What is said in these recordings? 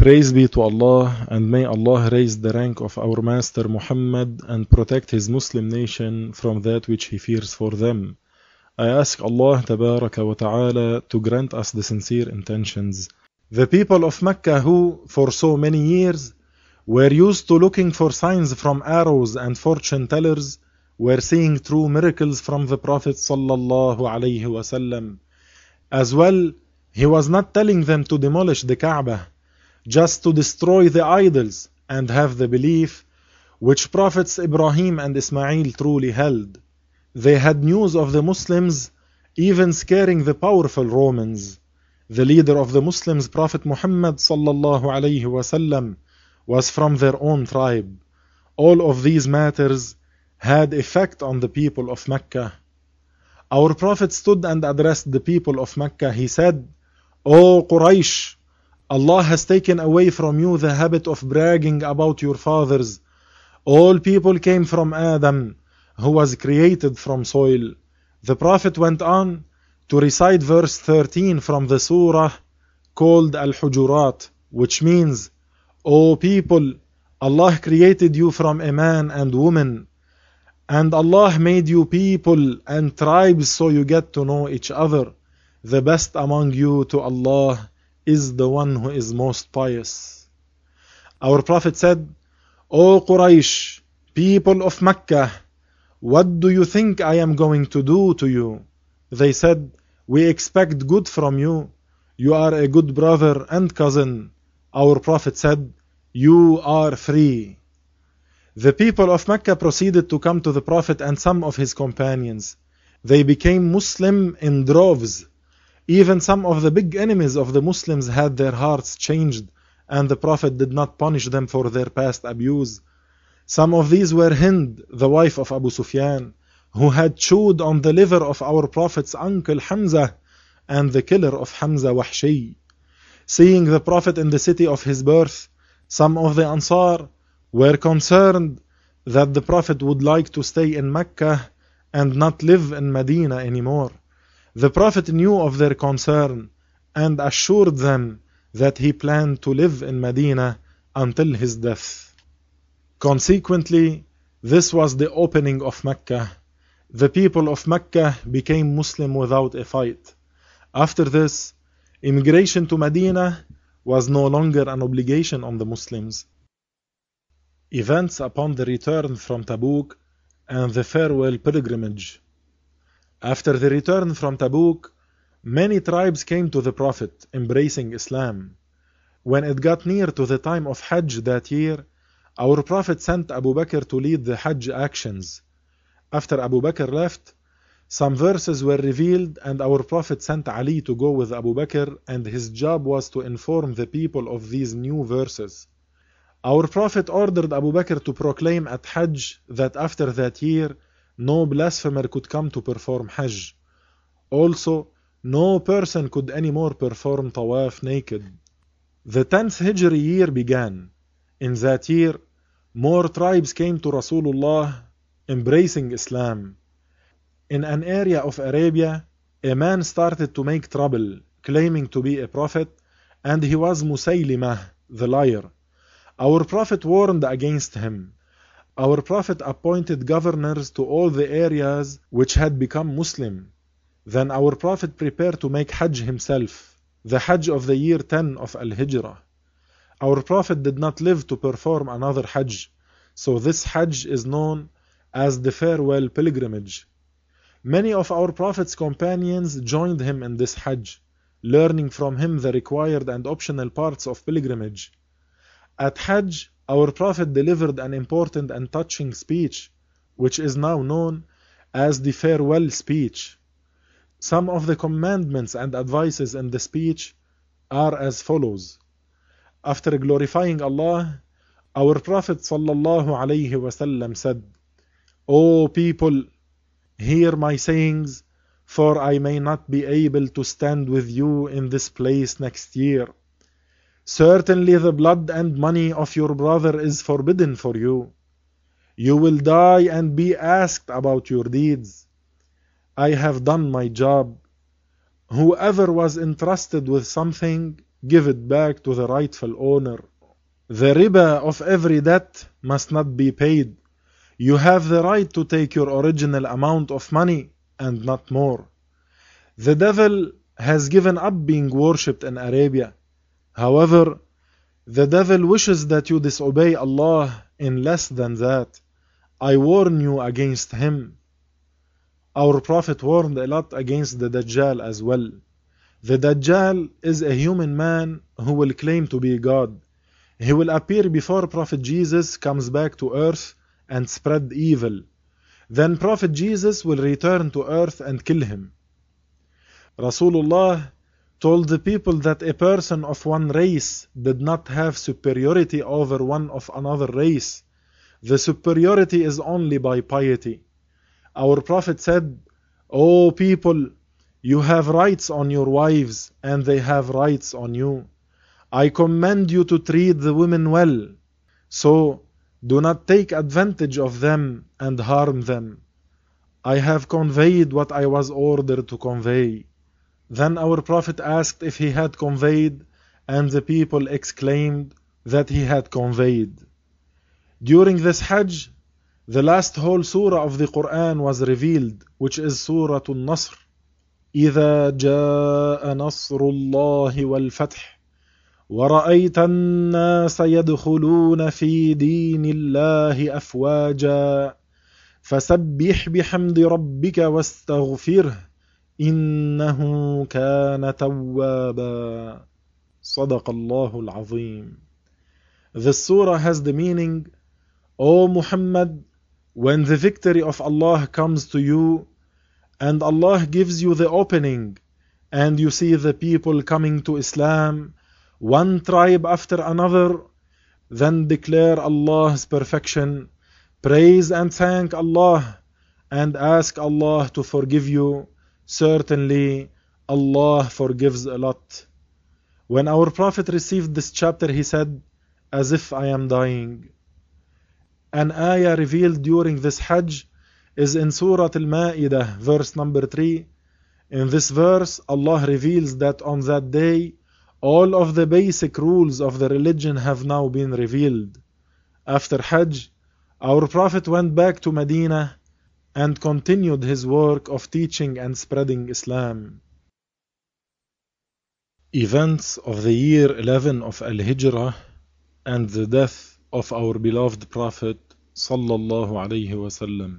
Praise be to Allah, and may Allah raise the rank of our Master Muhammad and protect his Muslim nation from that which he fears for them. I ask Allah Tabaraka wa Ta'ala to grant us the sincere intentions. The people of Mecca who, for so many years, were used to looking for signs from arrows and fortune tellers, were seeing true miracles from the Prophet Sallallahu Alaihi Wasallam. As well, he was not telling them to demolish the Kaaba, just to destroy the idols and have the belief which Prophets Ibrahim and Ismail truly held. They had news of the Muslims even scaring the powerful Romans. The leader of the Muslims, Prophet Muhammad sallallahu alayhi wasallam, was from their own tribe. All of these matters had effect on the people of Mecca. Our Prophet stood and addressed the people of Mecca. He said, "O Quraysh, Allah has taken away from you the habit of bragging about your fathers. All people came from Adam, who was created from soil." The Prophet went on to recite verse 13 from the surah called Al-Hujurat, which means, "O people, Allah created you from a man and woman, and Allah made you people and tribes so you get to know each other. The best among you to Allah is the one who is most pious." Our Prophet said, "O Quraysh, people of Mecca, what do you think I am going to do to you?" They said, "We expect good from you. You are a good brother and cousin." Our Prophet said, "You are free." The people of Mecca proceeded to come to the Prophet and some of his companions. They became Muslim in droves. Even some of the big enemies of the Muslims had their hearts changed, and the Prophet did not punish them for their past abuse. Some of these were Hind, the wife of Abu Sufyan, who had chewed on the liver of our Prophet's uncle Hamza, and the killer of Hamza, Wahshi. Seeing the Prophet in the city of his birth, some of the Ansar were concerned that the Prophet would like to stay in Mecca and not live in Medina anymore. The Prophet knew of their concern and assured them that he planned to live in Medina until his death. Consequently, this was the opening of Mecca. The people of Mecca became Muslim without a fight. After this, immigration to Medina was no longer an obligation on the Muslims. Events upon the return from Tabuk and the farewell pilgrimage. After the return from Tabuk, many tribes came to the Prophet, embracing Islam. When it got near to the time of Hajj that year, our Prophet sent Abu Bakr to lead the Hajj actions. After Abu Bakr left, some verses were revealed, and our Prophet sent Ali to go with Abu Bakr, and his job was to inform the people of these new verses. Our Prophet ordered Abu Bakr to proclaim at Hajj that after that year, no blasphemer could come to perform Hajj. Also, no person could anymore perform Tawaf naked. The 10th Hijri year began. In that year, more tribes came to Rasulullah, embracing Islam. In an area of Arabia, a man started to make trouble, claiming to be a prophet, and he was Musaylimah, the liar. Our Prophet warned against him. Our Prophet appointed governors to all the areas which had become Muslim. Then our Prophet prepared to make Hajj himself, the Hajj of the year 10 of Al-Hijrah. Our Prophet did not live to perform another Hajj, so this Hajj is known as the farewell pilgrimage. Many of our Prophet's companions joined him in this Hajj, learning from him the required and optional parts of pilgrimage. At Hajj, our Prophet delivered an important and touching speech, which is now known as the farewell speech. Some of the commandments and advices in the speech are as follows. After glorifying Allah, our Prophet sallallahu alaihi wasallam said, "O people, hear my sayings, for I may not be able to stand with you in this place next year. Certainly the blood and money of your brother is forbidden for you. You will die and be asked about your deeds. I have done my job. Whoever was entrusted with something give it back to the rightful owner. The riba of every debt must not be paid. You have the right to take your original amount of money and not more. The devil has given up being worshipped in Arabia. However, the devil wishes that you disobey Allah in less than that. I warn you against him. Our Prophet warned a lot against the Dajjal as well. The Dajjal is a human man who will claim to be God. He will appear before Prophet Jesus comes back to earth and spread evil. Then Prophet Jesus will return to earth and kill him. Rasulullah told the people that a person of one race did not have superiority over one of another race. The superiority is only by piety. Our Prophet said, "O people, you have rights on your wives and they have rights on you. I command you to treat the women well. So do not take advantage of them and harm them. I have conveyed what I was ordered to convey." Then our Prophet asked if he had conveyed, and the people exclaimed that he had conveyed. During this Hajj, the last whole surah of the Quran was revealed, which is Surah An-Nasr. إِذَا جَاءَ نَصْرُ اللَّهِ وَالْفَتْحِ وَرَأَيْتَ النَّاسَ يَدْخُلُونَ فِي دِينِ اللَّهِ أَفْوَاجًا فَسَبِّحْ بِحَمْدِ رَبِّكَ وَاسْتَغْفِرْهُ إِنَّهُ كَانَ تَوَّابًا. صدق الله العظيم. This surah has the meaning, O Muhammad, when the victory of Allah comes to you, and Allah gives you the opening, and you see the people coming to Islam, one tribe after another, then declare Allah's perfection, praise and thank Allah, and ask Allah to forgive you. Certainly, Allah forgives a lot. When our Prophet received this chapter, he said, "As if I am dying." An ayah revealed during this Hajj is in Surah Al-Ma'idah, verse number 3. In this verse, Allah reveals that on that day, all of the basic rules of the religion have now been revealed. After Hajj, our Prophet went back to Medina and continued his work of teaching and spreading Islam. Events of the year 11 of Al-Hijrah and the death of our beloved Prophet sallallahu alaihi wasallam.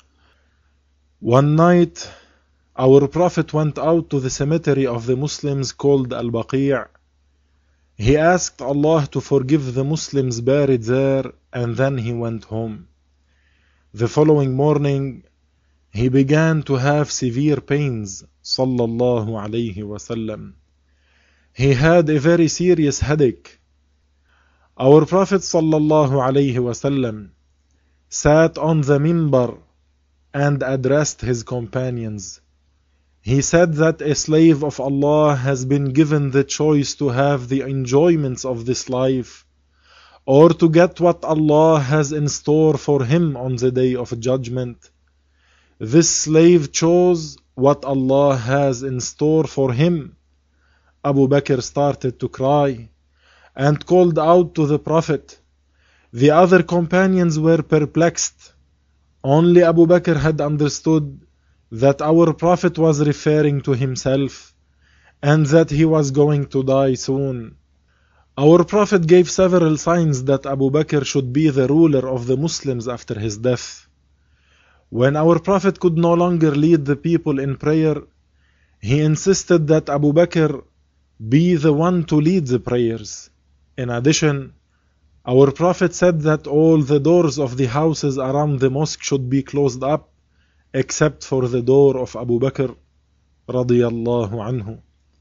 One night, our Prophet went out to the cemetery of the Muslims called Al-Baqi'. He asked Allah to forgive the Muslims buried there, and then he went home. The following morning, he began to have severe pains, sallallahu alayhi wasallam. He had a very serious headache. Our Prophet sallallahu alayhi wasallam sat on the minbar and addressed his companions. He said that a slave of Allah has been given the choice to have the enjoyments of this life, or to get what Allah has in store for him on the day of judgment. This slave chose what Allah has in store for him. Abu Bakr started to cry and called out to the Prophet. The other companions were perplexed. Only Abu Bakr had understood that our Prophet was referring to himself and that he was going to die soon. Our Prophet gave several signs that Abu Bakr should be the ruler of the Muslims after his death. When our Prophet could no longer lead the people in prayer, he insisted that Abu Bakr be the one to lead the prayers. In addition, our Prophet said that all the doors of the houses around the mosque should be closed up, except for the door of Abu Bakr radiyallahu anhu.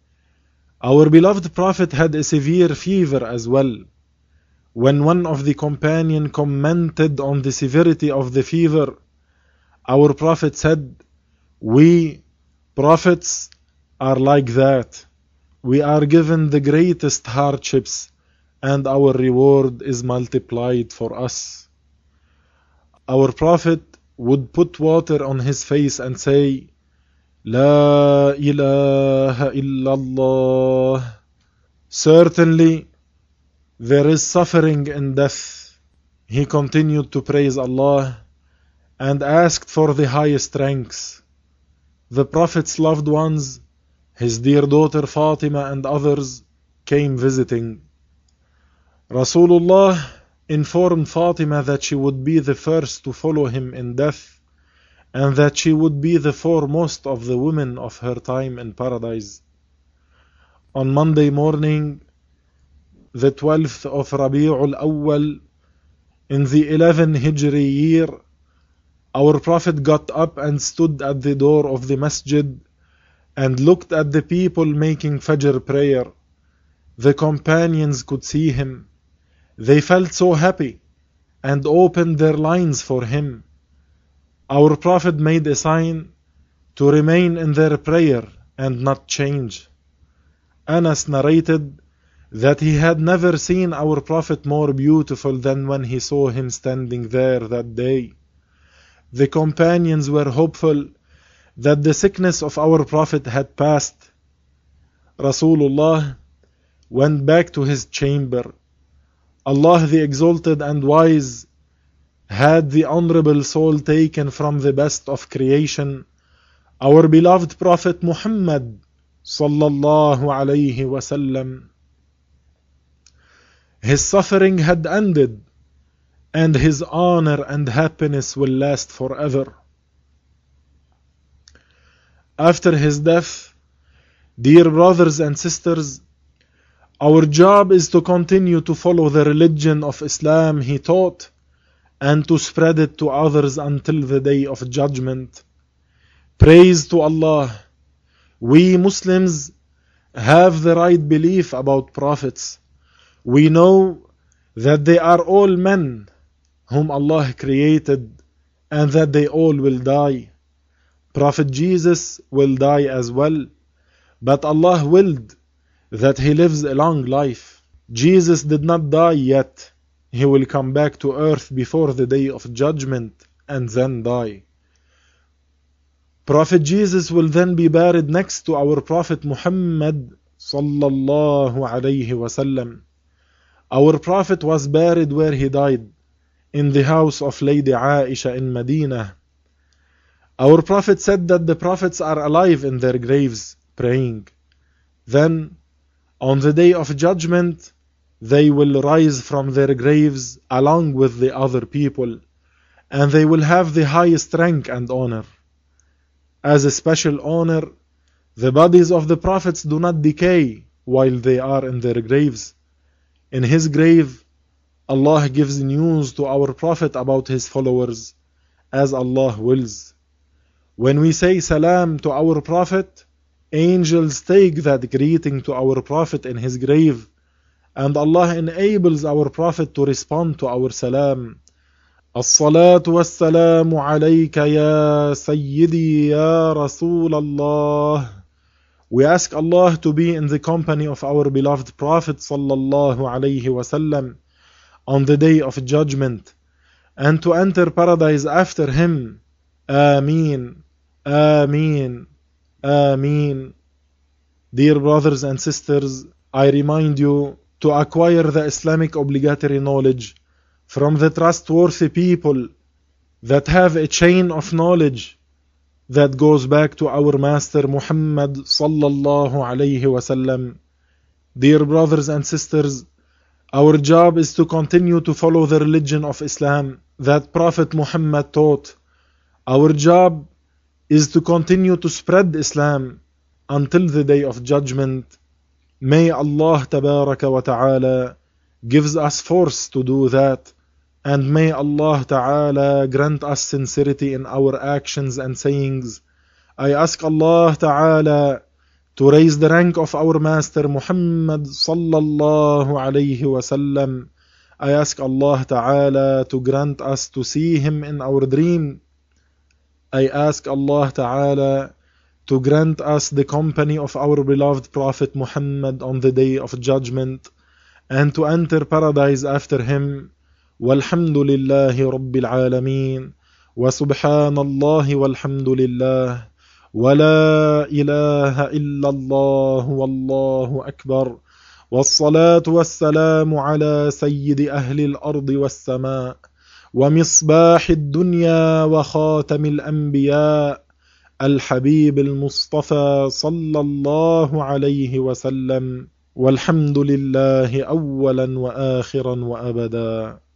Our beloved Prophet had a severe fever as well. When one of the companions commented on the severity of the fever, our Prophet said, "We, prophets, are like that. We are given the greatest hardships, and our reward is multiplied for us." Our Prophet would put water on his face and say, "La ilaha illallah, Certainly, there is suffering in death. He continued to praise Allah and asked for the highest ranks. The Prophet's loved ones, his dear daughter Fatima and others, came visiting. Rasulullah informed Fatima that she would be the first to follow him in death, and that she would be the foremost of the women of her time in paradise. On Monday morning, the 12th of Rabi'ul Awwal, in the 11th Hijri year, our Prophet got up and stood at the door of the masjid and looked at the people making Fajr prayer. The companions could see him. They felt so happy and opened their lines for him. Our Prophet made a sign to remain in their prayer and not change. Anas narrated that he had never seen our Prophet more beautiful than when he saw him standing there that day. The companions were hopeful that the sickness of our Prophet had passed. Rasulullah went back to his chamber. Allah the Exalted and Wise had the honorable soul taken from the best of creation, our beloved Prophet Muhammad sallallahu alayhi wasallam. His suffering had ended, and his honor and happiness will last forever. After his death, dear brothers and sisters, our job is to continue to follow the religion of Islam he taught and to spread it to others until the day of judgment. Praise to Allah. We Muslims have the right belief about prophets. We know that they are all men whom Allah created and that they all will die. Prophet Jesus will die as well, but Allah willed that he lives a long life. Jesus did not die yet. He will come back to earth before the day of judgment and then die. Prophet Jesus will then be buried next to our Prophet Muhammad sallallahu alayhi wasallam. Our Prophet was buried where he died, in the house of Lady Aisha in Medina. Our Prophet said that the prophets are alive in their graves, praying. Then, on the day of judgment, they will rise from their graves along with the other people, and they will have the highest rank and honor. As a special honor, the bodies of the prophets do not decay while they are in their graves. In his grave, Allah gives news to our Prophet about his followers, as Allah wills. When we say salam to our Prophet, angels take that greeting to our Prophet in his grave, and Allah enables our Prophet to respond to our salam. As-salatu was-salamu alayka ya Sayyidi ya Rasulallah. We ask Allah to be in the company of our beloved Prophet sallallahu alayhi wasallam on the day of judgment, and to enter paradise after him. Ameen, Ameen, Ameen. Dear brothers and sisters, I remind you to acquire the Islamic obligatory knowledge from the trustworthy people that have a chain of knowledge that goes back to our Master Muhammad sallallahu alayhi wasallam. Dear brothers and sisters, our job is to continue to follow the religion of Islam that Prophet Muhammad taught. Our job is to continue to spread Islam until the day of judgment. May Allah tabaraka wa ta'ala gives us force to do that, and may Allah ta'ala grant us sincerity in our actions and sayings. I ask Allah ta'ala to raise the rank of our Master Muhammad sallallahu alayhi wasallam. I ask Allah ta'ala to grant us to see him in our dream. I ask Allah ta'ala to grant us the company of our beloved Prophet Muhammad on the day of judgment, and to enter paradise after him. Walhamdulillahi Rabbil Alameen. Wa subhanallahi walhamdulillah. Wa la ilaha illallah wallahu akbar. والصلاة والسلام على سيد أهل الأرض والسماء، ومصباح الدنيا وخاتم الأنبياء، الحبيب المصطفى صلى الله عليه وسلم، والحمد لله أولا وآخرا وأبدا.